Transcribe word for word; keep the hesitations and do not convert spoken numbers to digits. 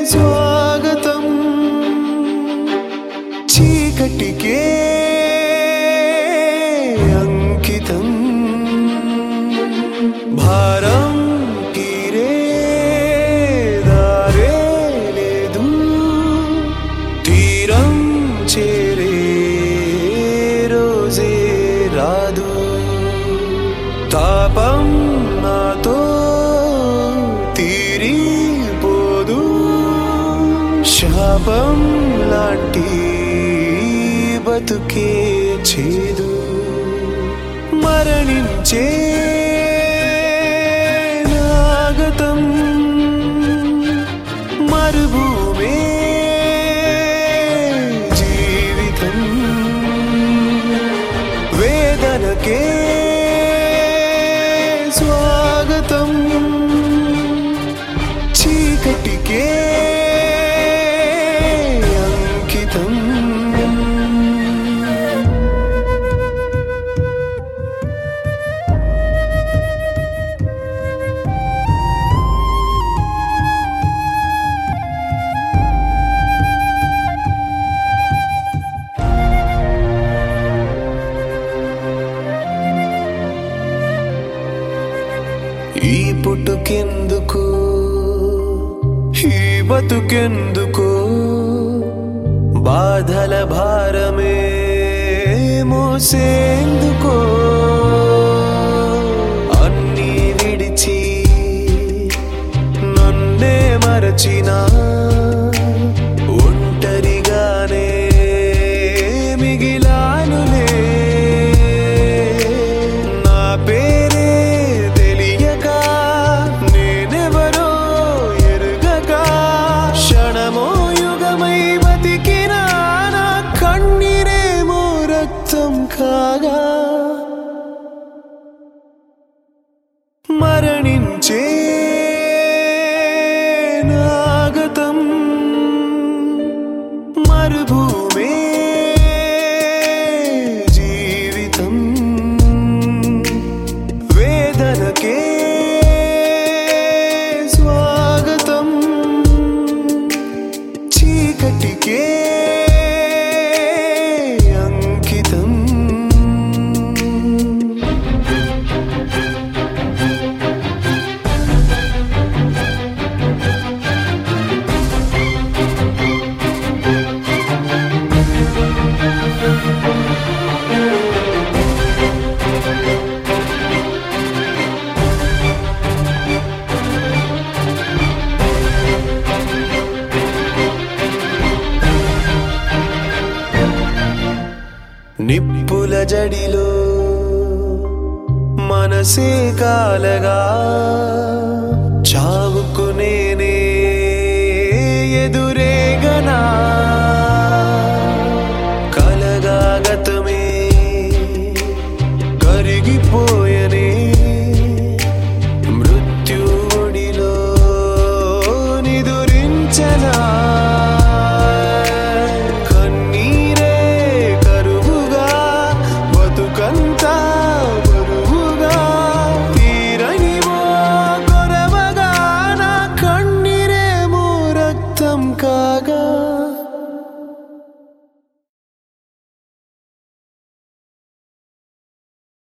స్వాగతం చీకటికే అంకితం భారం తీరే దారే లేదు తీరం చేరే రోజే రాదు తాపం నాతో తీరిపోదు శాపం లాంటి బతుకే చేదు మరణించే నాగతం మరుభూమే జీవితం వేదనకే స్వాగతం చీకటికే అంకితం ఈ పుట్టుకెందుకు ఈ బతుకెందుకు బాధల భారమే మోసేందుకో అన్నీ విడిచి నన్నే మరచినా ఒంటరిగానే మిగిలానులే నా పేరే తెలియక నేనెవరో ఎరుగక క్షణమో యుగమై బతికినా నా కన్నీరేమో రక్తం కాగా మరణించే నాగతం మరుభూమే జీవితం వేదనకే స్వాగతం చీకటికే అంకితం నిప్పుల జడిలో మనసే కాలగా చావుకు నేనే ఎదురే